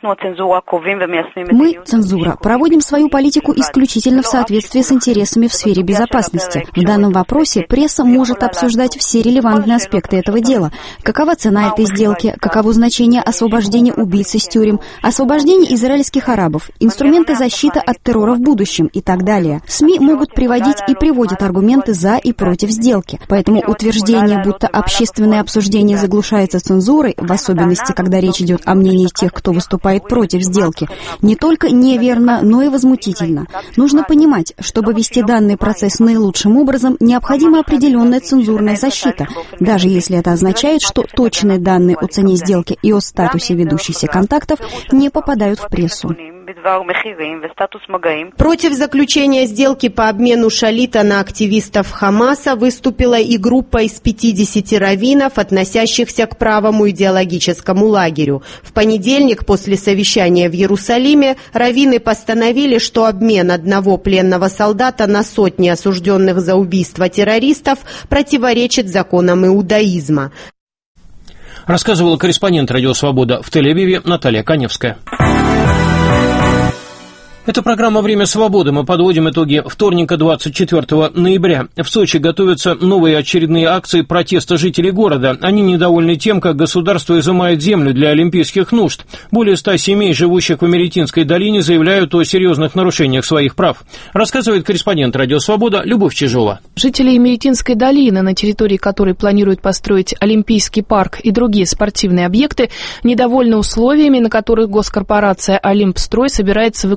Мы, цензура, проводим свою политику исключительно в соответствии с интересами в сфере безопасности. В данном вопросе пресса может обсуждать все релевантные аспекты этого дела. Какова цена этой сделки, каково значение освобождения убийц из тюрем, освобождение израильских арабов, инструменты защиты от террора в будущем и так далее. СМИ могут приводить и приводят аргументы за и против сделки. Поэтому утверждение, будто общественное обсуждение заглушается цензурой, в особенности, когда речь идет о мнении тех, кто выступает против сделки, не только неверно, но и возмутительно. Нужно понимать, чтобы вести данный процесс наилучшим образом, необходима определенная цензурная защита, даже если это означает, что точные данные о цене сделки и о статусе ведущихся контактов не попадают в прессу. Против заключения сделки по обмену Шалита на активистов Хамаса выступила и группа из пятидесяти раввинов, относящихся к правому идеологическому лагерю. В понедельник после совещания в Иерусалиме раввины постановили, что обмен одного пленного солдата на сотни осужденных за убийство террористов противоречит законам иудаизма. Рассказывала корреспондент «Радио Свобода» в Тель-Авиве Наталья Каневская. Это программа «Время свободы». Мы подводим итоги вторника, двадцать четвёртого ноября. В Сочи готовятся новые очередные акции протеста жителей города. Они недовольны тем, как государство изымает землю для олимпийских нужд. Более ста семей, живущих в Америтинской долине, заявляют о серьезных нарушениях своих прав. Рассказывает корреспондент «Радио Свобода» Любовь Чижова. Жители Америтинской долины, на территории которой планируют построить Олимпийский парк и другие спортивные объекты, недовольны условиями, на которых госкорпорация «Олимпстрой» собирается выкупать их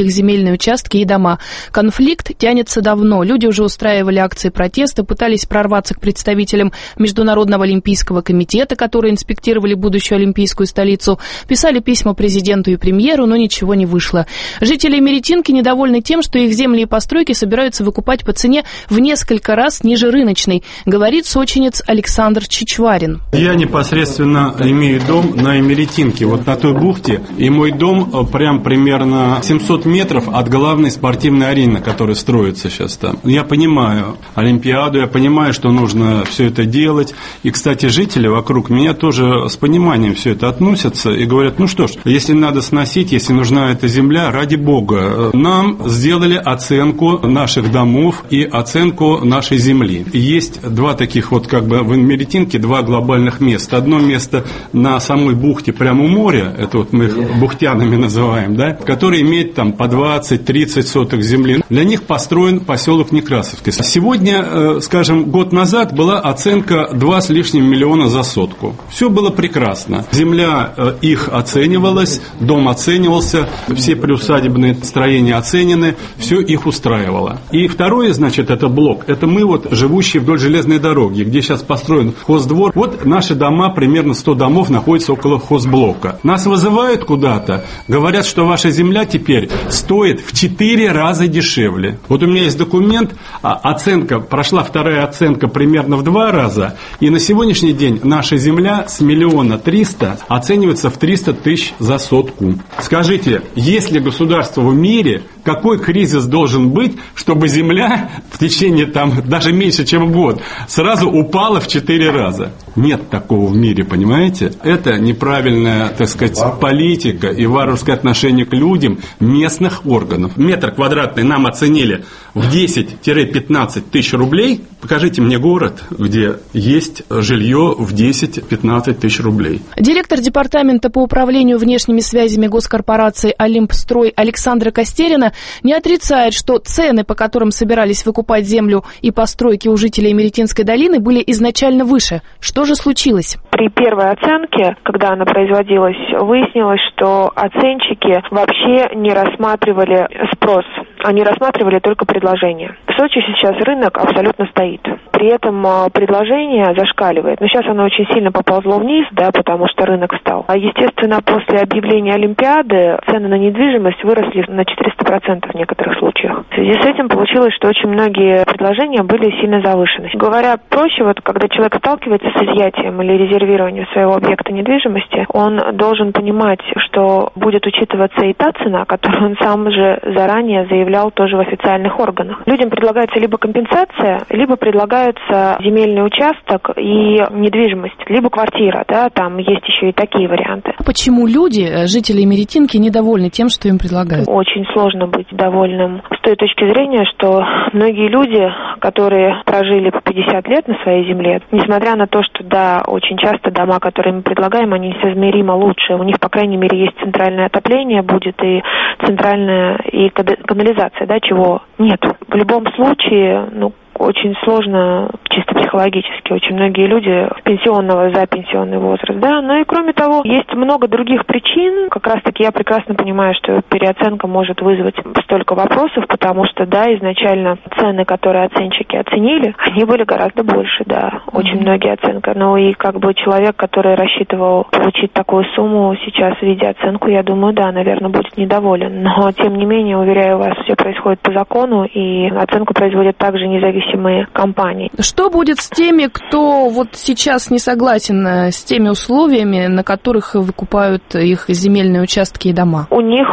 их земельные участки и дома. Конфликт тянется давно. Люди уже устраивали акции протеста, пытались прорваться к представителям Международного олимпийского комитета, которые инспектировали будущую олимпийскую столицу, писали письма президенту и премьеру, но ничего не вышло. Жители Меретинки недовольны тем, что их земли и постройки собираются выкупать по цене в несколько раз ниже рыночной, говорит сочинец Александр Чичварин. Я непосредственно имею дом на Меретинке, вот на той бухте, и мой дом прям примерно семьсот метров от главной спортивной арены, которая строится сейчас там. Я понимаю Олимпиаду, я понимаю, что нужно все это делать, и, кстати, жители вокруг меня тоже с пониманием все это относятся и говорят, ну что ж, если надо сносить, если нужна эта земля, ради бога, нам сделали оценку наших домов и оценку нашей земли. Есть два таких вот как бы в Меретинке, два глобальных места. Одно место на самой бухте прямо у моря, это вот мы их бухтянами называем, да, который имеет там по двадцать-тридцать соток земли. Для них построен поселок Некрасовский. Сегодня, скажем, год назад была оценка два с лишним миллиона за сотку. Все было прекрасно. Земля их оценивалась, дом оценивался, все приусадебные строения оценены, все их устраивало. И второе, значит, это блок, это мы вот, живущие вдоль железной дороги, где сейчас построен хоздвор. Вот наши дома, примерно сто домов находятся около хозблока. Нас вызывают куда-то, говорят, что ваша земля теперь стоит в четыре раза дешевле. Вот у меня есть документ, оценка, прошла вторая оценка примерно в два раза, и на сегодняшний день наша земля с миллиона триста оценивается в триста тысяч за сотку. Скажите, есть ли государство в мире, какой кризис должен быть, чтобы земля в течение там даже меньше, чем год, сразу упала в четыре раза? Нет такого в мире, понимаете? Это неправильная, так сказать, политика и варварское отношение к людям местных органов. Метр квадратный нам оценили в десять-пятнадцать тысяч рублей. Покажите мне город, где есть жилье в десять-пятнадцать тысяч рублей. Директор департамента по управлению внешними связями госкорпорации «Олимпстрой» Александра Костерина не отрицает, что цены, по которым собирались выкупать землю и постройки у жителей Меретинской долины, были изначально выше. Что же случилось? При первой оценке, когда она производилась, выяснилось, что оценщики вообще не рассматривали спрос, они рассматривали только предложение. В Сочи сейчас рынок абсолютно стоит. При этом предложение зашкаливает. Но сейчас оно очень сильно поползло вниз, да, потому что рынок встал. А естественно, после объявления Олимпиады цены на недвижимость выросли на четыреста процентов в некоторых случаях. В связи с этим получилось, что очень многие предложения были сильно завышены. Говоря проще, вот когда человек сталкивается с изъятием или резервированием своего объекта недвижимости, он должен понимать, что будет учитываться и та цена, которую он сам же заранее заявлял тоже в официальных органах. Людям предлагается либо компенсация, либо предлагается земельный участок и недвижимость, либо квартира, да, там есть еще и такие варианты. Почему люди, жители Меретинки, недовольны тем, что им предлагают? Очень сложно быть довольным с той точки зрения, что многие люди, которые прожили по пятьдесят лет на своей земле, несмотря на то, что, да, очень часто дома, которые мы предлагаем, они несоизмеримо лучше. У них, по крайней мере, есть центральное отопление будет и центральная и канализация, да, чего нет. В любом случае, ну, очень сложно чисто психологически. Очень многие люди пенсионного за пенсионный возраст, да. Но и кроме того, есть много других причин. Как раз-таки я прекрасно понимаю, что переоценка может вызвать столько вопросов, потому что, да, изначально цены, которые оценщики оценили, они были гораздо больше, да. Очень mm-hmm. многие оценки. Ну и как бы человек, который рассчитывал получить такую сумму, сейчас, видя оценку, я думаю, да, наверное, будет недоволен. Но, тем не менее, уверяю вас, все происходит по закону, и оценку производят также независимые компании. Что будет с теми, кто вот сейчас не согласен с теми условиями, на которых выкупают их земельные участки и дома? У них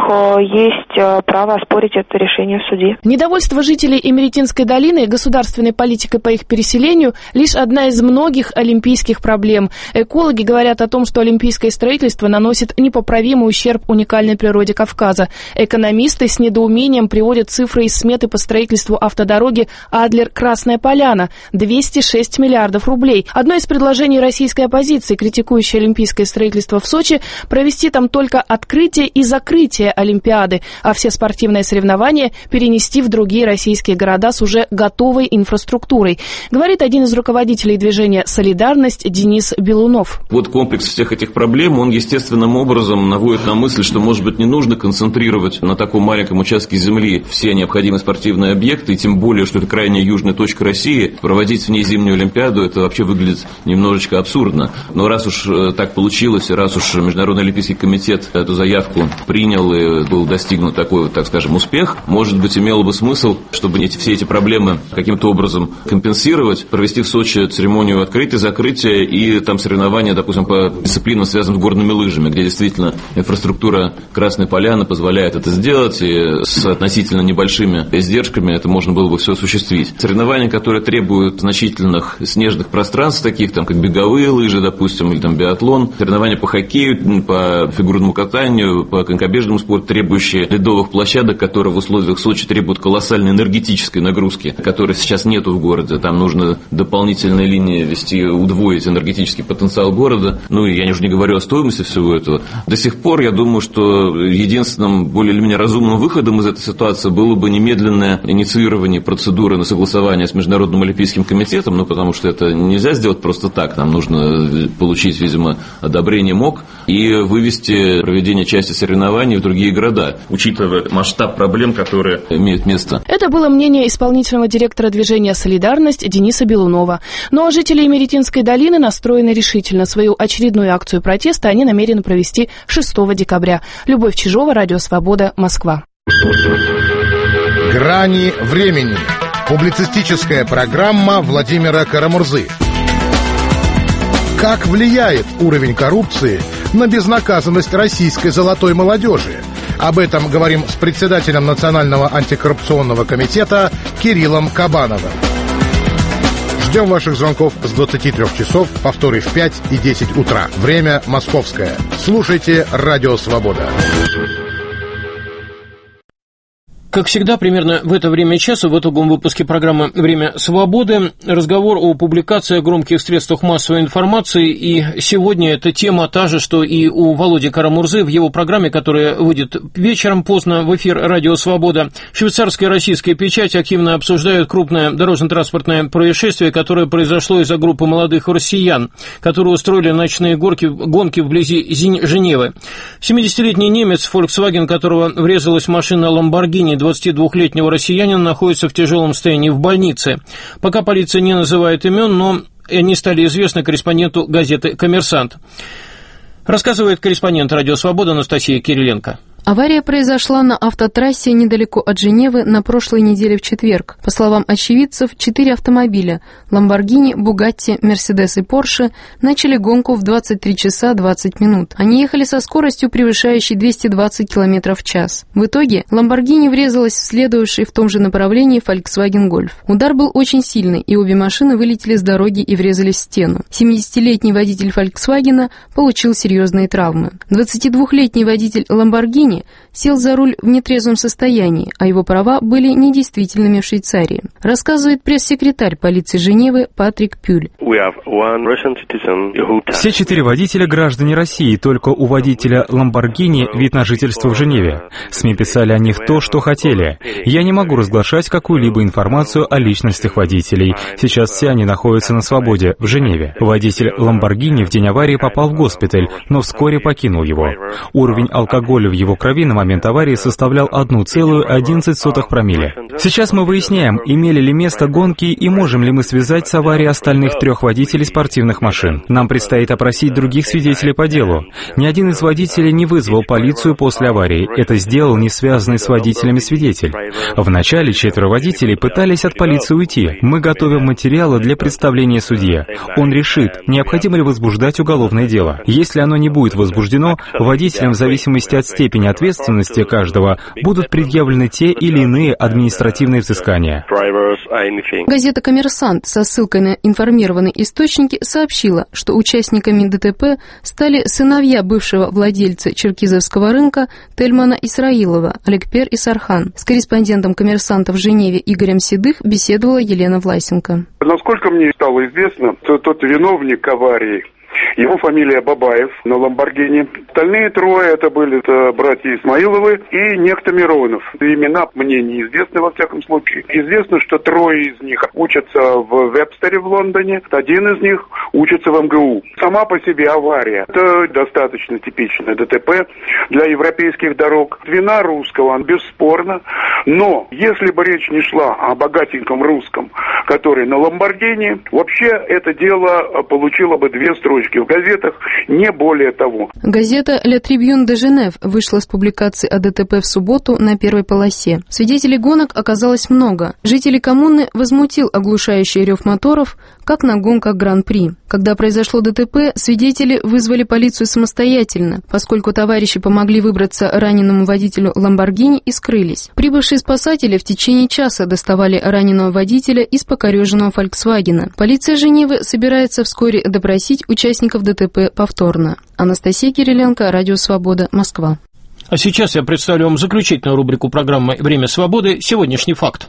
есть право оспорить это решение в суде. Недовольство жителей Меретинской долины и государственной политикой по их переселению лишь одна из многих олимпийских проблем. Экологи говорят о том, что олимпийское строительство наносит непоправимый ущерб уникальной природе Кавказа. Экономисты с недоумением приводят цифры из сметы по строительству автодороги Адлер-Краснодар. «Красная Поляна» – двести шесть миллиардов рублей. Одно из предложений российской оппозиции, критикующей олимпийское строительство в Сочи, провести там только открытие и закрытие Олимпиады, а все спортивные соревнования перенести в другие российские города с уже готовой инфраструктурой, говорит один из руководителей движения «Солидарность» Денис Белунов. Вот комплекс всех этих проблем, он естественным образом наводит на мысль, что, может быть, не нужно концентрировать на таком маленьком участке земли все необходимые спортивные объекты, и тем более, что это крайняя южная точка России, проводить в ней зимнюю Олимпиаду, это вообще выглядит немножечко абсурдно. Но раз уж так получилось, и раз уж Международный олимпийский комитет эту заявку принял и был достигнут такой, вот, так скажем, успех, может быть, имело бы смысл, чтобы эти, все эти проблемы каким-то образом компенсировать, провести в Сочи церемонию открытия, закрытия и там соревнования, допустим, по дисциплинам, связанным с горными лыжами, где действительно инфраструктура Красной Поляны позволяет это сделать, и с относительно небольшими издержками это можно было бы все осуществить. Соревнования, которые требуют значительных снежных пространств, таких там, как беговые лыжи, допустим, или там биатлон, соревнования по хоккею, по фигурному катанию, по конькобежному спорту, требующие ледовых площадок, которые в условиях Сочи требуют колоссальной энергетической нагрузки, которой сейчас нету в городе. Там нужно дополнительные линии вести, удвоить энергетический потенциал города. Ну и я уже не говорю о стоимости всего этого. До сих пор я думаю, что единственным более или менее разумным выходом из этой ситуации было бы немедленное инициирование процедуры на согласование с Международным олимпийским комитетом, ну потому что это нельзя сделать просто так. Нам нужно получить, видимо, одобрение МОК и вывести проведение части соревнований в другие города, учитывая масштаб проблем, которые имеют место. Это было мнение исполнительного директора движения «Солидарность» Дениса Белунова. Ну а жители Имеретинской долины настроены решительно. Свою очередную акцию протеста они намерены провести шестого декабря. Любовь Чижова, Радио Свобода, Москва. Грани времени. Публицистическая программа Владимира Карамурзы. Как влияет уровень коррупции на безнаказанность российской золотой молодежи? Об этом говорим с председателем Национального антикоррупционного комитета Кириллом Кабановым. Ждем ваших звонков с двадцати трёх часов, повторы в пять и десять утра. Время московское. Слушайте Радио Свобода. Как всегда, примерно в это время часа, в итоговом выпуске программы «Время свободы» разговор о публикации о громких средствах массовой информации. И сегодня эта тема та же, что и у Володи Карамурзы в его программе, которая выйдет вечером поздно в эфир «Радио Свобода». Швейцарская и российская печать активно обсуждают крупное дорожно-транспортное происшествие, которое произошло из-за группы молодых россиян, которые устроили ночные горки, гонки вблизи Женевы. семидесятилетний немец, Volkswagen, которого врезалась машина Lamborghini, двадцатидвухлетнего россиянина, находится в тяжелом состоянии в больнице. Пока полиция не называет имен, но они стали известны корреспонденту газеты «Коммерсант». Рассказывает корреспондент «Радио Свобода» Анастасия Кириленко. Авария произошла на автотрассе недалеко от Женевы на прошлой неделе в четверг. По словам очевидцев, четыре автомобиля – Lamborghini, Bugatti, Mercedes и Porsche – начали гонку в двадцать три часа двадцать минут. Они ехали со скоростью, превышающей двести двадцать километров в час. В итоге Lamborghini врезалась в следовавший в том же направлении Volkswagen Golf. Удар был очень сильный, и обе машины вылетели с дороги и врезались в стену. семидесятилетний водитель Volkswagen получил серьезные травмы. двадцатидвухлетний водитель Lamborghini сел за руль в нетрезвом состоянии, а его права были недействительными в Швейцарии. Рассказывает пресс-секретарь полиции Женевы Патрик Пюль. Все четыре водителя граждане России, только у водителя Lamborghini вид на жительство в Женеве. СМИ писали о них то, что хотели. Я не могу разглашать какую-либо информацию о личностях водителей. Сейчас все они находятся на свободе в Женеве. Водитель Lamborghini в день аварии попал в госпиталь, но вскоре покинул его. Уровень алкоголя в его крови на момент аварии составлял одна целая одиннадцать сотых промилле. Сейчас мы выясняем, имели ли место гонки и можем ли мы связать с аварией остальных трех водителей спортивных машин. Нам предстоит опросить других свидетелей по делу. Ни один из водителей не вызвал полицию после аварии. Это сделал не связанный с водителями свидетель. Вначале четверо водителей пытались от полиции уйти. Мы готовим материалы для представления судье. Он решит, необходимо ли возбуждать уголовное дело. Если оно не будет возбуждено, водителям в зависимости от степени ответственности каждого будут предъявлены те или иные административные взыскания. Газета «Коммерсант» со ссылкой на информированные информационные источники сообщила, что участниками ДТП стали сыновья бывшего владельца черкизовского рынка Тельмана Исраилова, Аликпер Исархан. С корреспондентом «Коммерсанта» в Женеве Игорем Седых беседовала Елена Власенко. Насколько мне стало известно, то тот виновник аварии, его фамилия Бабаев на Ламборгини. Остальные трое это были это братья Исмаиловы и некто Миронов. Имена мне неизвестны во всяком случае. Известно, что трое из них учатся в Вебстере в Лондоне, один из них учится в эм гэ у. Сама по себе авария – это достаточно типичное ДТП для европейских дорог. Вина русского, бесспорно. Но если бы речь не шла о богатеньком русском, который на Ламборгини, вообще это дело получило бы две строчки в газетах, не более того. Газета «Le Tribune de Genève» вышла с публикацией о ДТП в субботу на первой полосе. Свидетелей гонок оказалось много. Жители коммуны возмутил оглушающий рев моторов, как на гонках Гран-при. Когда произошло ДТП, свидетели вызвали полицию самостоятельно, поскольку товарищи помогли выбраться раненому водителю Ламборгини и скрылись. Прибывшие спасатели в течение часа доставали раненого водителя из покореженного «Фольксвагена». Полиция Женевы собирается вскоре допросить участников ДТП повторно. Анастасия Кириленко, Радио Свобода, Москва. А сейчас я представлю вам заключительную рубрику программы «Время свободы. Сегодняшний факт».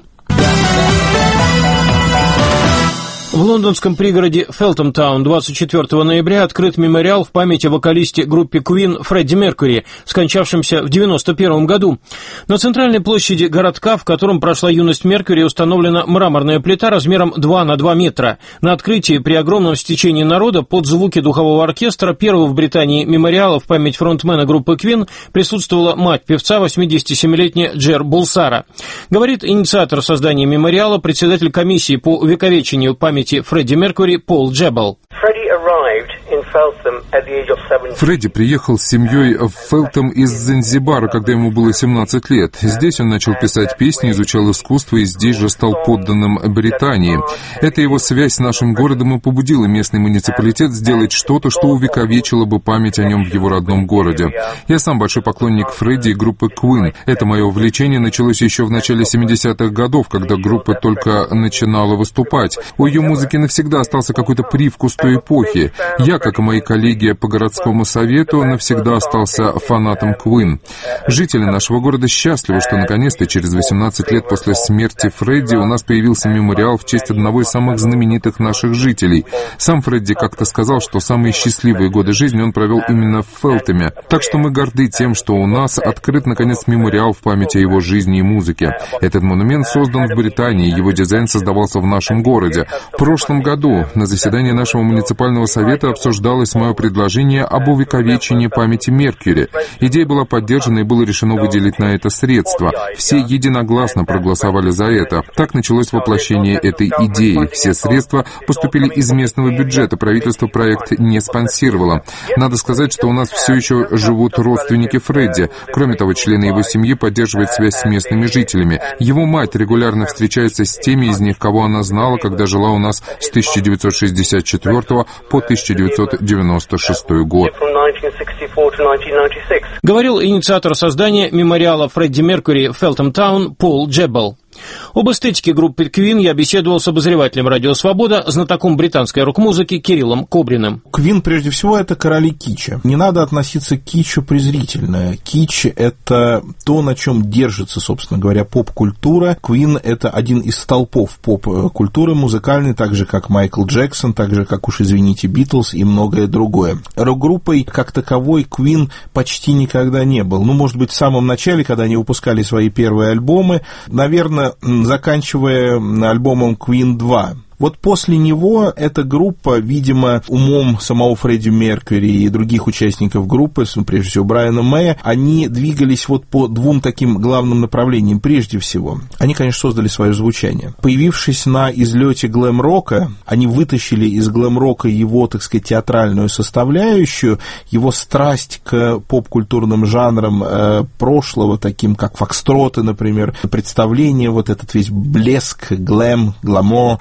В лондонском пригороде Фелтон-таун двадцать четвёртого ноября открыт мемориал в память о вокалисте группы Queen Фредди Меркьюри, скончавшемся в девяносто первом году. На центральной площади городка, в котором прошла юность Меркьюри, установлена мраморная плита размером два на два метра. На открытии при огромном стечении народа под звуки духового оркестра первого в Британии мемориала в память фронтмена группы Queen присутствовала мать певца, восьмидесятисемилетняя Джер Булсара. Говорит инициатор создания мемориала, председатель комиссии по увековечению памяти Фредди Меркьюри Пол Джеббел. Фредди приехал с семьей в Фелтом из Занзибара, когда ему было семнадцать лет. Здесь он начал писать песни, изучал искусство и здесь же стал подданным Британии. Эта его связь с нашим городом и побудила местный муниципалитет сделать что-то, что увековечило бы память о нем в его родном городе. Я сам большой поклонник Фредди и группы Queen. Это мое увлечение началось еще в начале семидесятых годов, когда группа только начинала выступать. У ее музыки навсегда остался какой-то привкус той эпохи. Я, как и мои коллеги по городскому совету, навсегда остался фанатом Queen. Жители нашего города счастливы, что наконец-то через восемнадцать лет после смерти Фредди у нас появился мемориал в честь одного из самых знаменитых наших жителей. Сам Фредди как-то сказал, что самые счастливые годы жизни он провел именно в Фелтоме. Так что мы горды тем, что у нас открыт, наконец, мемориал в память о его жизни и музыке. Этот монумент создан в Британии, его дизайн создавался в нашем городе. В прошлом году на заседании нашего муниципального совета обсуждалось мое предложение об увековечении памяти Меркьюри. Идея была поддержана и было решено выделить на это средства. Все единогласно проголосовали за это. Так началось воплощение этой идеи. Все средства поступили из местного бюджета, правительство проект не спонсировало. Надо сказать, что у нас все еще живут родственники Фредди. Кроме того, члены его семьи поддерживают связь с местными жителями. Его мать регулярно встречается с теми из них, кого она знала, когда жила у нас с тысяча девятьсот шестьдесят четвёртого по тысяча девятьсот девяносто шестой год. Говорил инициатор создания мемориала Фредди Меркьюри Фелтон-таун Пол Джеббел. Об эстетике группы Queen я беседовал с обозревателем «Радио Свобода», знатоком британской рок-музыки Кириллом Кобриным. Queen, прежде всего, это короли китча. Не надо относиться к китчу презрительно. Китч — это то, на чем держится, собственно говоря, поп-культура. Queen — это один из столпов поп-культуры музыкальной, так же, как Майкл Джексон, так же, как, уж извините, Битлз и многое другое. Рок-группой, как таковой, Queen почти никогда не был. Ну, может быть, в самом начале, когда они выпускали свои первые альбомы, наверное, заканчивая альбомом Queen два. Вот после него эта группа, видимо, умом самого Фредди Меркьюри и других участников группы, прежде всего Брайана Мэя, они двигались вот по двум таким главным направлениям. Прежде всего, они, конечно, создали свое звучание. Появившись на излете глэм-рока, они вытащили из глэм-рока его, так сказать, театральную составляющую, его страсть к поп-культурным жанрам э, прошлого, таким как фокстроты, например, представление, вот этот весь блеск, глэм, гламор, но с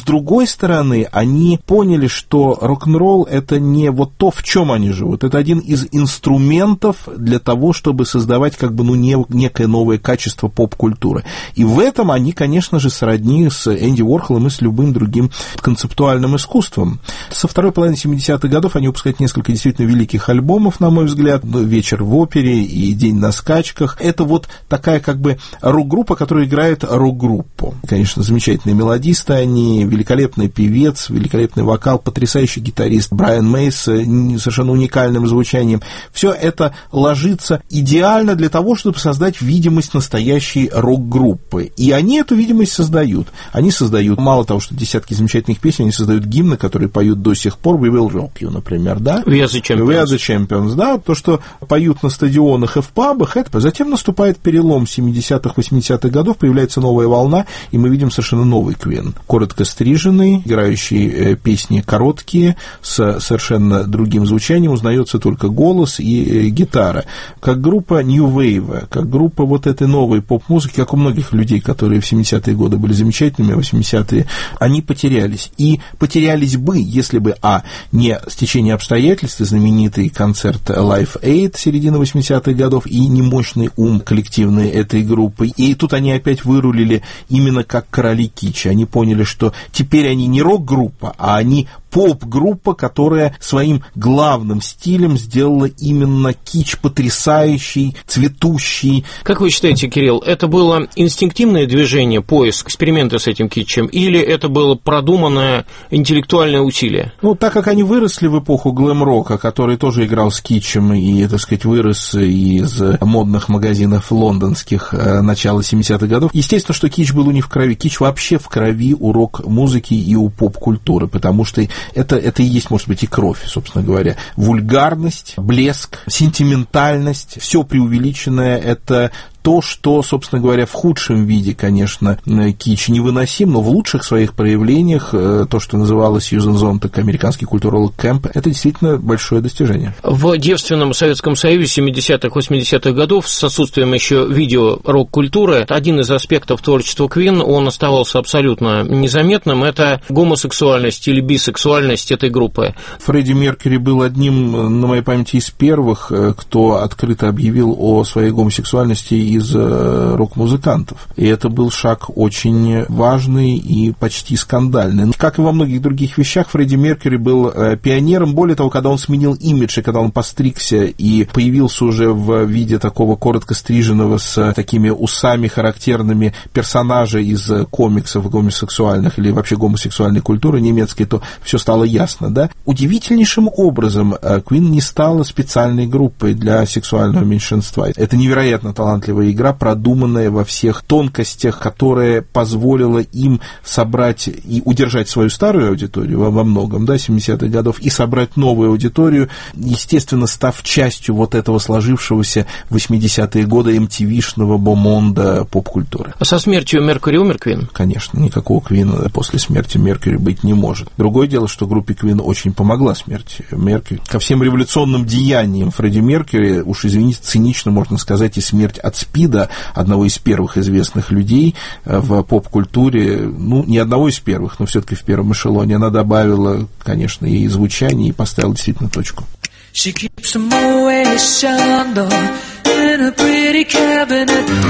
другой стороны, они поняли, что рок-н-ролл — это не вот то, в чем они живут. Это один из инструментов для того, чтобы создавать как бы, ну, не, некое новое качество поп-культуры. И в этом они, конечно же, сродни с Энди Уорхолом и с любым другим концептуальным искусством. Со второй половины семидесятых годов они выпускают несколько действительно великих альбомов, на мой взгляд. «Вечер в опере» и «День на скачках». Это вот такая как бы рок-группа, которая играет рок-группу. Конечно, замечательные мелодисты они, великолепный певец, великолепный вокал, потрясающий гитарист Брайан Мэй с совершенно уникальным звучанием. Все это ложится идеально для того, чтобы создать видимость настоящей рок-группы. И они эту видимость создают. Они создают, мало того, что десятки замечательных песен, они создают гимны, которые поют до сих пор. We Will Rock You, например, да? We Are the Champions. We Are the Champions, да. То, что поют на стадионах и в пабах, это затем наступает перелом семидесятых, восьмидесятых годов, появляется новая волна, и мы видим совершенно новый Queen. Коротко стриженный, играющий э, песни короткие, с совершенно другим звучанием, узнается только голос и э, гитара. Как группа New Wave, как группа вот этой новой поп-музыки, как у многих людей, которые в семидесятые годы были замечательными, а восьмидесятые, они потерялись. И потерялись бы, если бы, а, не стечение обстоятельств, знаменитый концерт Live Aid середины восьмидесятых годов, и не мощный ум коллективный этой группы. И тут они опять вырулили именно как короли кича. Они поняли, что теперь они не рок-группа, а они поп-группа, которая своим главным стилем сделала именно кич потрясающий, цветущий. Как вы считаете, Кирилл, это было инстинктивное движение, поиск, эксперименты с этим китчем, или это было продуманное интеллектуальное усилие? Ну, так как они выросли в эпоху глэм-рока, который тоже играл с китчем и, так сказать, вырос из модных магазинов лондонских начала семидесятых годов, естественно, что кич был у них в крови. Кич вообще в крови у рок-музыки и у поп-культуры, потому что Это, это и есть, может быть, и кровь, собственно говоря. Вульгарность, блеск, сентиментальность, все преувеличенное, это то, что, собственно говоря, в худшем виде, конечно, кич невыносим, но в лучших своих проявлениях, то, что называлось Сьюзен Зонтак, американский культуролог Кэмп, это действительно большое достижение. В девственном Советском Союзе семидесятых, восьмидесятых годов с отсутствием еще видео-рок-культуры один из аспектов творчества Queen, он оставался абсолютно незаметным, это гомосексуальность или бисексуальность этой группы. Фредди Меркьюри был одним, на моей памяти, из первых, кто открыто объявил о своей гомосексуальности и из рок-музыкантов. И это был шаг очень важный и почти скандальный. Как и во многих других вещах, Фредди Меркьюри был пионером. Более того, когда он сменил имидж, и когда он постригся и появился уже в виде такого коротко стриженного с такими усами характерными персонажа из комиксов гомосексуальных или вообще гомосексуальной культуры немецкой, то все стало ясно, да? Удивительнейшим образом Queen не стала специальной группой для сексуального меньшинства. Это невероятно талантливая игра, продуманная во всех тонкостях, которая позволила им собрать и удержать свою старую аудиторию во, во многом, да, семидесятых годов, и собрать новую аудиторию, естественно, став частью вот этого сложившегося в восьмидесятые годы эм ти ви-шного бомонда поп-культуры. А со смертью Меркьюри умер Queen? Конечно, никакого Queen после смерти Меркьюри быть не может. Другое дело, что группе Queen очень помогла смерть Меркьюри. Ко всем революционным деяниям Фредди Меркьюри, уж извините, цинично можно сказать, и смерть от СПИДа, одного из первых известных людей в поп-культуре, ну, не одного из первых, но все-таки в первом эшелоне, она добавила, конечно, и звучание, и поставила действительно точку. She keeps a Moet Chandon in a pretty cabinet.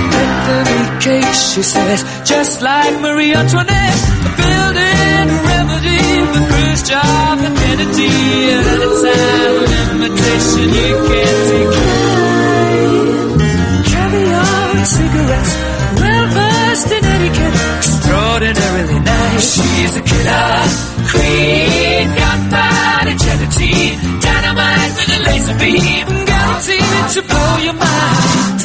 Bethany cake, she says, just like Marie Antoinette. A building remedy for Khrushchev and Kennedy. And it's an invitation you can't decline. Caviar, cigarettes, well versed in etiquette, extraordinarily nice. She's a killer queen, gunpowder gelatine, dynamite with a laser beam, guaranteed to blow your mind.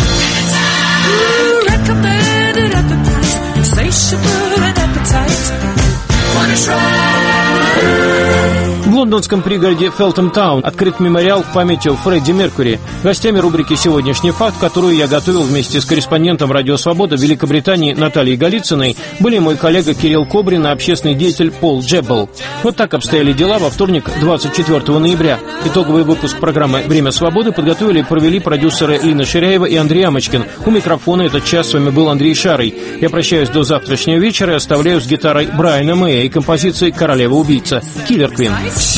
Ooh, recommended at the price, insatiable and appetite. Wanna try? В лондонском пригороде Фелтом-таун открыт мемориал в память о Фредди Меркьюри. Гостями рубрики «Сегодняшний факт», которую я готовил вместе с корреспондентом «Радио Свобода» в Великобритании Натальей Голицыной, были мой коллега Кирилл Кобрин и общественный деятель Пол Джеббел. Вот так обстояли дела во вторник, двадцать четвёртого ноября. Итоговый выпуск программы «Время свободы» подготовили и провели продюсеры Лина Ширяева и Андрей Амочкин. У микрофона этот час с вами был Андрей Шарый. Я прощаюсь до завтрашнего вечера и оставляю с гитарой Брайана Мэя и композицией «Королева-убийца» Киллер Квин.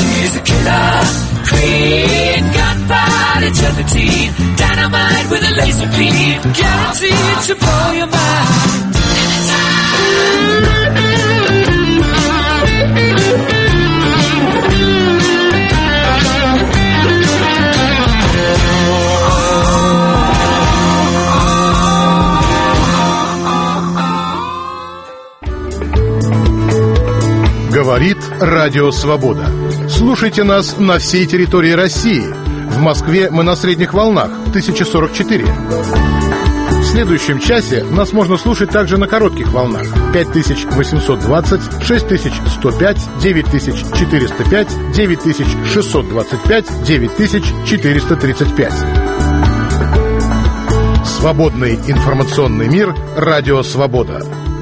Говорит Радио Свобода. Слушайте нас на всей территории России. В Москве мы на средних волнах тысяча сорок четыре. В следующем часе нас можно слушать также на коротких волнах пять тысяч восемьсот двадцать, шесть тысяч сто пять, девять тысяч четыреста пять, девять тысяч шестьсот двадцать пять, девять тысяч четыреста тридцать пять. Свободный информационный мир. Радио Свобода.